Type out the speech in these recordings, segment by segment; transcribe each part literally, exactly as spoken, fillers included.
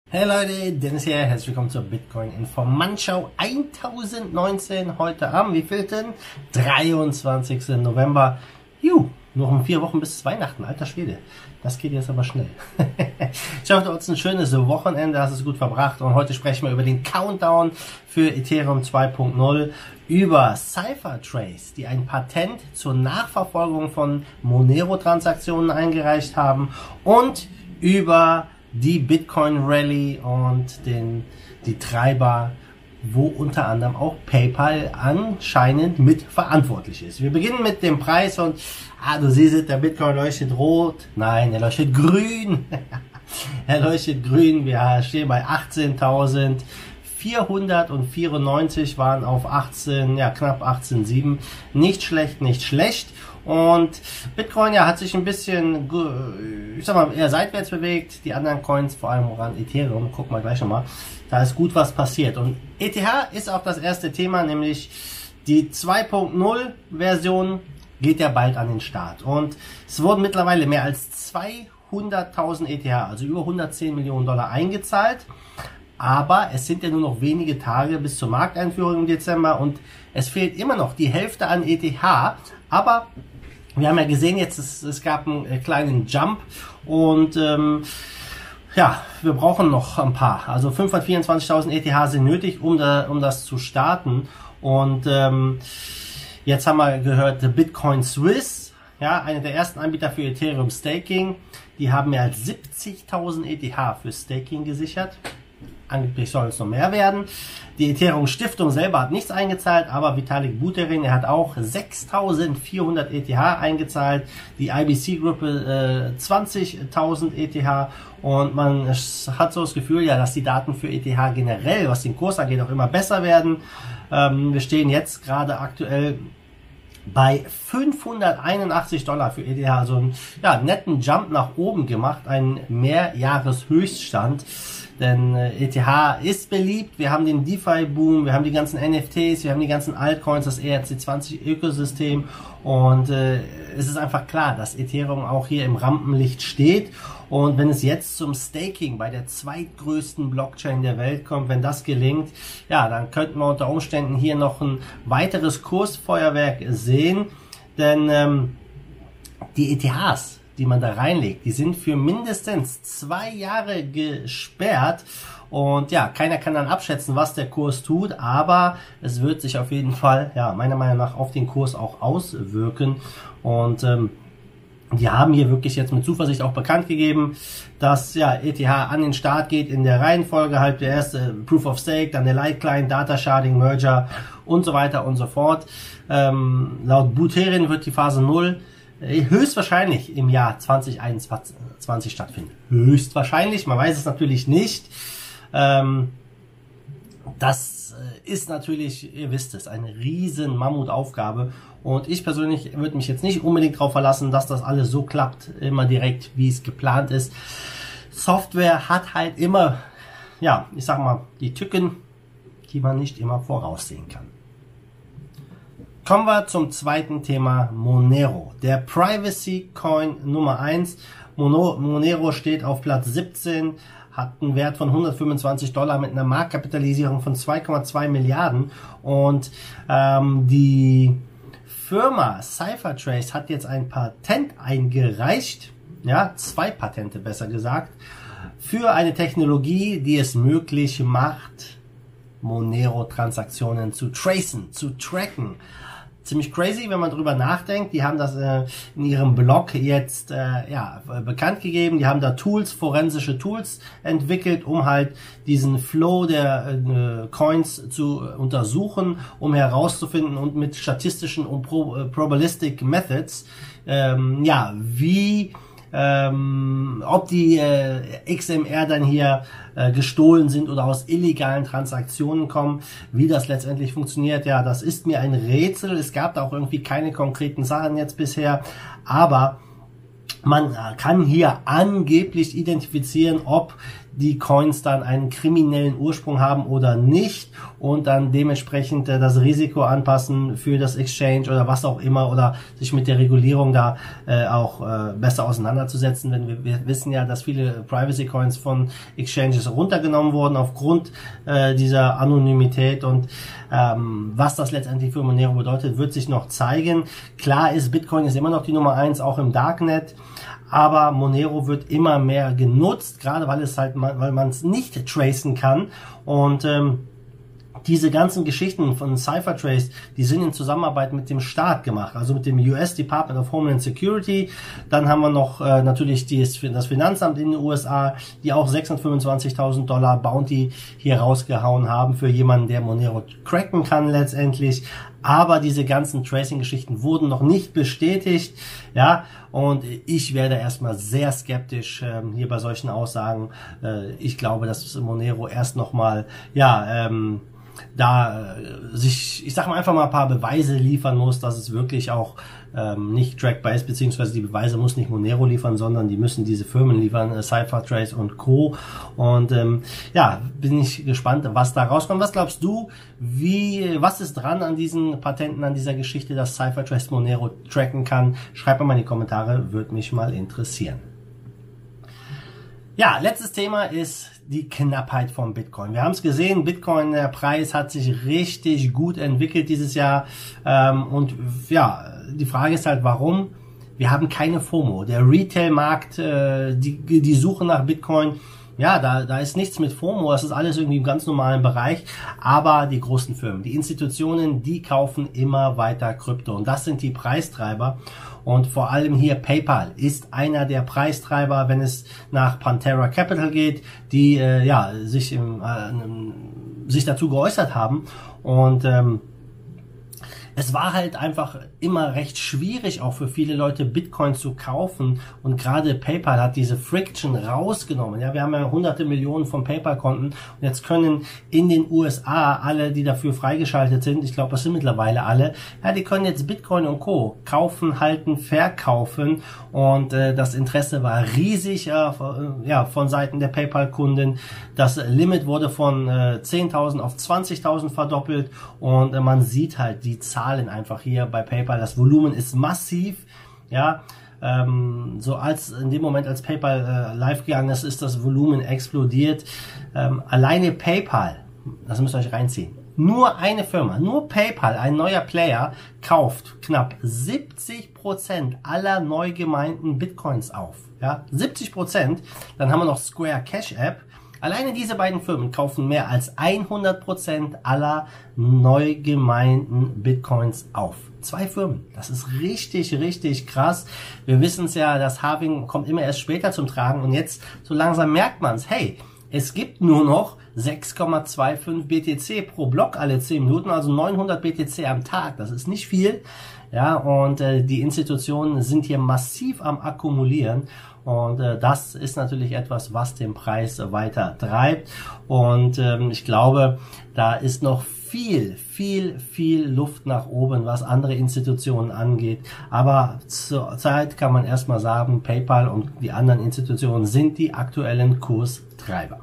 Hey Leute, Dennis hier, herzlich willkommen zur Bitcoin Informantschau zwanzig neunzehn. Heute am wievielten? dreiundzwanzigsten November. Juh, noch um vier Wochen bis Weihnachten, alter Schwede. Das geht jetzt aber schnell. Ich hoffe, du hast ein schönes Wochenende, hast es gut verbracht und heute sprechen wir über den Countdown für Ethereum zwei Punkt null, über CipherTrace, die ein Patent zur Nachverfolgung von Monero-Transaktionen eingereicht haben, und über die Bitcoin Rally und den, die Treiber, wo unter anderem auch PayPal anscheinend mit verantwortlich ist. Wir beginnen mit dem Preis und, ah, du siehst, der Bitcoin leuchtet rot. Nein, er leuchtet grün. Er leuchtet grün. Wir stehen bei achtzehntausendvierhundertvierundneunzig, waren auf achtzehn, ja, knapp achtzehn Komma sieben. Nicht schlecht, nicht schlecht. Und Bitcoin, ja, hat sich ein bisschen, ich sag mal, eher seitwärts bewegt. Die anderen Coins, vor allem voran Ethereum, gucken wir gleich nochmal, da ist gut was passiert. Und E T H ist auch das erste Thema, nämlich die zwei Punkt null Version geht ja bald an den Start. Und es wurden mittlerweile mehr als zweihunderttausend E T H, also über hundertzehn Millionen Dollar eingezahlt. Aber es sind ja nur noch wenige Tage bis zur Markteinführung im Dezember und es fehlt immer noch die Hälfte an E T H. Aber wir haben ja gesehen, jetzt es, es gab einen kleinen Jump und ähm, ja, wir brauchen noch ein paar. Also fünfhundertvierundzwanzigtausend E T H sind nötig, um, da, um das zu starten. Und ähm, jetzt haben wir gehört, Bitcoin Swiss, ja, einer der ersten Anbieter für Ethereum Staking, die haben mehr als siebzigtausend E T H für Staking gesichert. Angeblich soll es noch mehr werden. Die Ethereum Stiftung selber hat nichts eingezahlt, aber Vitalik Buterin, er hat auch sechstausendvierhundert E T H eingezahlt. Die I B C-Gruppe äh, zwanzigtausend E T H, und man hat so das Gefühl, ja, dass die Daten für E T H generell, was den Kurs angeht, auch immer besser werden. Ähm, wir stehen jetzt gerade aktuell bei fünfhunderteinundachtzig Dollar für E T H, also einen, ja, netten Jump nach oben gemacht, einen Mehrjahreshöchststand. Denn äh, E T H ist beliebt, wir haben den DeFi-Boom, wir haben die ganzen N F Ts, wir haben die ganzen Altcoins, das E R C zwanzig-Ökosystem, und äh, es ist einfach klar, dass Ethereum auch hier im Rampenlicht steht. Und wenn es jetzt zum Staking bei der zweitgrößten Blockchain der Welt kommt, wenn das gelingt, ja, dann könnten wir unter Umständen hier noch ein weiteres Kursfeuerwerk sehen, denn ähm, die E T Hs, die man da reinlegt, die sind für mindestens zwei Jahre gesperrt. Und ja, keiner kann dann abschätzen, was der Kurs tut, aber es wird sich auf jeden Fall, ja, meiner Meinung nach auf den Kurs auch auswirken. Und ähm, die haben hier wirklich jetzt mit Zuversicht auch bekannt gegeben, dass ja E T H an den Start geht in der Reihenfolge, halt der erste Proof of Stake, dann der Light Client, Data Sharding, Merger und so weiter und so fort. Ähm, laut Buterin wird die Phase null höchstwahrscheinlich im Jahr zwanzig einundzwanzig stattfinden. Höchstwahrscheinlich, man weiß es natürlich nicht. Ähm, das ist natürlich, ihr wisst es, eine riesen Mammutaufgabe. Und ich persönlich würde mich jetzt nicht unbedingt darauf verlassen, dass das alles so klappt, immer direkt, wie es geplant ist. Software hat halt immer, ja, ich sag mal, die Tücken, die man nicht immer voraussehen kann. Kommen wir zum zweiten Thema, Monero. Der Privacy Coin Nummer eins. Monero steht auf Platz siebzehn, hat einen Wert von hundertfünfundzwanzig Dollar mit einer Marktkapitalisierung von zwei Komma zwei Milliarden. Und ähm, die Firma CipherTrace hat jetzt ein Patent eingereicht, ja, zwei Patente besser gesagt, für eine Technologie, die es möglich macht, Monero-Transaktionen zu tracen, zu tracken. Ziemlich crazy, wenn man drüber nachdenkt. Die haben das äh, in ihrem Blog jetzt äh, ja, bekannt gegeben. Die haben da Tools, forensische Tools entwickelt, um halt diesen Flow der äh, Coins zu äh, untersuchen, um herauszufinden und mit statistischen und Pro äh, Probabilistic Methods, ähm, ja, wie Ähm, ob die äh, X M R dann hier äh, gestohlen sind oder aus illegalen Transaktionen kommen, wie das letztendlich funktioniert, ja, das ist mir ein Rätsel. Es gab da auch irgendwie keine konkreten Sachen jetzt bisher, aber man kann hier angeblich identifizieren, ob die Coins dann einen kriminellen Ursprung haben oder nicht und dann dementsprechend äh, das Risiko anpassen für das Exchange oder was auch immer oder sich mit der Regulierung da äh, auch äh, besser auseinanderzusetzen. Denn wir, wir wissen ja, dass viele Privacy Coins von Exchanges runtergenommen wurden aufgrund äh, dieser Anonymität und ähm, was das letztendlich für Monero bedeutet, wird sich noch zeigen. Klar ist, Bitcoin ist immer noch die Nummer eins, auch im Darknet. Aber Monero wird immer mehr genutzt, gerade weil es halt, weil man es nicht tracen kann. Und ähm, diese ganzen Geschichten von CipherTrace, die sind in Zusammenarbeit mit dem Staat gemacht, also mit dem U S Department of Homeland Security. Dann haben wir noch äh, natürlich die, das Finanzamt in den U S A, die auch sechshundertfünfundzwanzigtausend Dollar Bounty hier rausgehauen haben für jemanden, der Monero cracken kann letztendlich. Aber diese ganzen Tracing-Geschichten wurden noch nicht bestätigt, ja, und ich werde erstmal sehr skeptisch ähm, hier bei solchen Aussagen. Äh, ich glaube, dass Monero erst nochmal, ja, ähm, da äh, sich, ich sag mal, einfach mal ein paar Beweise liefern muss, dass es wirklich auch ähm, nicht trackbar ist, beziehungsweise die Beweise muss nicht Monero liefern, sondern die müssen diese Firmen liefern, äh, CipherTrace und Co. Und ähm, ja, bin ich gespannt, was da rauskommt. Was glaubst du, wie, was ist dran an diesen Patenten, an dieser Geschichte, dass CipherTrace Monero tracken kann? Schreib mal in die Kommentare, würde mich mal interessieren. Ja, letztes Thema ist die Knappheit von Bitcoin. Wir haben es gesehen, Bitcoin, der Preis hat sich richtig gut entwickelt dieses Jahr. Ähm, und ja, die Frage ist halt, warum? Wir haben keine FOMO. Der Retail-Markt, äh, die, die Suche nach Bitcoin, ja, da, da ist nichts mit FOMO, das ist alles irgendwie im ganz normalen Bereich, aber die großen Firmen, die Institutionen, die kaufen immer weiter Krypto und das sind die Preistreiber und vor allem hier PayPal ist einer der Preistreiber, wenn es nach Pantera Capital geht, die äh, ja sich, im, äh, sich dazu geäußert haben und ähm, es war halt einfach immer recht schwierig, auch für viele Leute Bitcoin zu kaufen. Und gerade PayPal hat diese Friction rausgenommen. Ja, wir haben ja hunderte Millionen von PayPal-Konten. Und jetzt können in den U S A alle, die dafür freigeschaltet sind, ich glaube, das sind mittlerweile alle, ja, die können jetzt Bitcoin und Co. kaufen, halten, verkaufen. Und äh, das Interesse war riesig äh, ja, von Seiten der PayPal-Kunden. Das Limit wurde von äh, zehntausend auf zwanzigtausend verdoppelt. Und äh, man sieht halt die Zahl einfach hier bei PayPal. Das Volumen ist massiv, ja, ähm, so als in dem Moment, als PayPal äh, live gegangen ist, ist das Volumen explodiert. Ähm, alleine PayPal, das müsst ihr euch reinziehen, nur eine Firma, nur PayPal, ein neuer Player, kauft knapp siebzig Prozent aller neu gemeinten Bitcoins auf, ja, siebzig Prozent. Dann haben wir noch Square Cash App. Alleine diese beiden Firmen kaufen mehr als hundert Prozent aller neu gemeinten Bitcoins auf. Zwei Firmen. Das ist richtig, richtig krass. Wir wissen es ja, das Halving kommt immer erst später zum Tragen und jetzt so langsam merkt man es. Hey, es gibt nur noch sechs Komma fünfundzwanzig B T C pro Block alle zehn Minuten, also neunhundert B T C am Tag. Das ist nicht viel. Ja, und äh, die Institutionen sind hier massiv am Akkumulieren. Und äh, das ist natürlich etwas, was den Preis weiter treibt. Und ähm, ich glaube, da ist noch viel, viel, viel Luft nach oben, was andere Institutionen angeht. Aber zurzeit kann man erstmal sagen, PayPal und die anderen Institutionen sind die aktuellen Kurstreiber.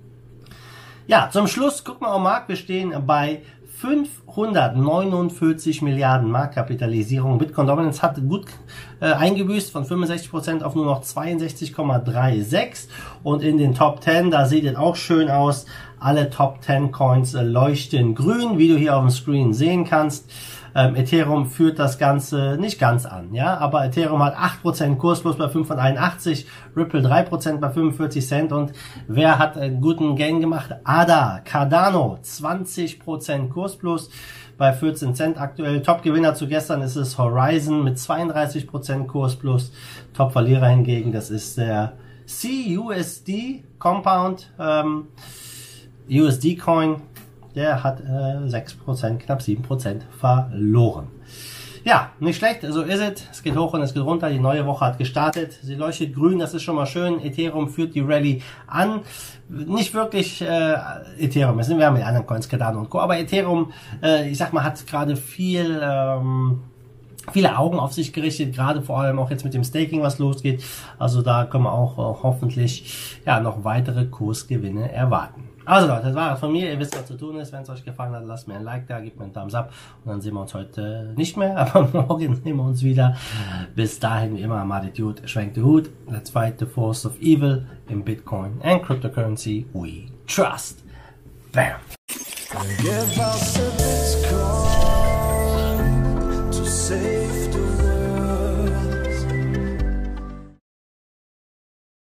Ja, zum Schluss, guck mal am Markt, wir stehen bei fünfhundertneunundvierzig Milliarden Marktkapitalisierung. Bitcoin Dominance hat gut äh, eingebüßt von fünfundsechzig Prozent auf nur noch zweiundsechzig Komma sechsunddreißig. Und in den Top zehn, da sieht es auch schön aus. Alle Top zehn Coins äh, leuchten grün, wie du hier auf dem Screen sehen kannst. Ähm, Ethereum führt das Ganze nicht ganz an, ja, aber Ethereum hat acht Prozent Kursplus bei fünfhunderteinundachtzig, Ripple drei Prozent bei fünfundvierzig Cent und wer hat einen guten Gain gemacht? A D A, Cardano, zwanzig Prozent Kursplus bei vierzehn Cent aktuell. Top-Gewinner zu gestern ist es Horizon mit zweiunddreißig Prozent Kursplus. Top-Verlierer hingegen, das ist der C U S D Compound, ähm, U S D Coin. Der hat äh, sechs Prozent, knapp sieben Prozent verloren. Ja, nicht schlecht, so ist es. Es geht hoch und es geht runter. Die neue Woche hat gestartet. Sie leuchtet grün, das ist schon mal schön. Ethereum führt die Rallye an. Nicht wirklich äh, Ethereum, jetzt sind wir mit anderen Coins, Cardano und Co. Aber Ethereum, äh, ich sag mal, hat gerade viel... Ähm, viele Augen auf sich gerichtet, gerade vor allem auch jetzt mit dem Staking, was losgeht. Also da können wir auch äh, hoffentlich ja noch weitere Kursgewinne erwarten. Also Leute, das war es von mir. Ihr wisst, was zu tun ist. Wenn es euch gefallen hat, lasst mir ein Like da, gebt mir einen Thumbs up und dann sehen wir uns heute nicht mehr, aber morgen sehen wir uns wieder. Bis dahin, wie immer, Marty Dude, schwenkt den Hut. Let's fight the force of evil in Bitcoin and cryptocurrency we trust. Bam!